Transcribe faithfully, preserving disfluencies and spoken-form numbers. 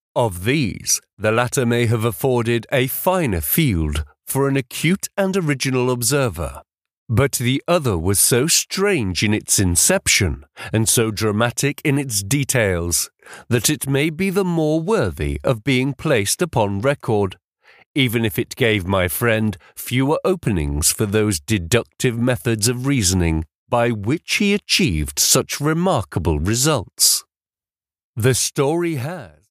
Of these, the latter may have afforded a finer field for an acute and original observer, but the other was so strange in its inception and so dramatic in its details that it may be the more worthy of being placed upon record, even if it gave my friend fewer openings for those deductive methods of reasoning by which he achieved such remarkable results. The story has